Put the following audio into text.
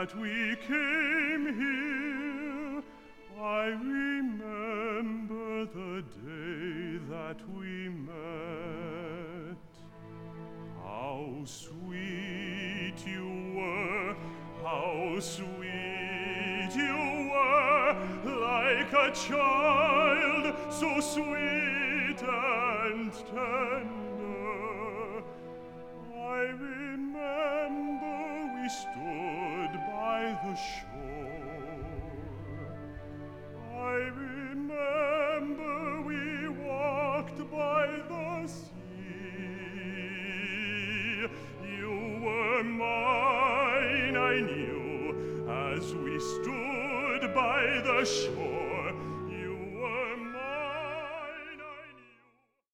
that we came here. I remember the day that we met. How sweet you were, how sweet you were, like a child, so sweet and tender. I remember we stood by the shore. I remember we walked by the sea. You were mine, I knew, as we stood by the shore.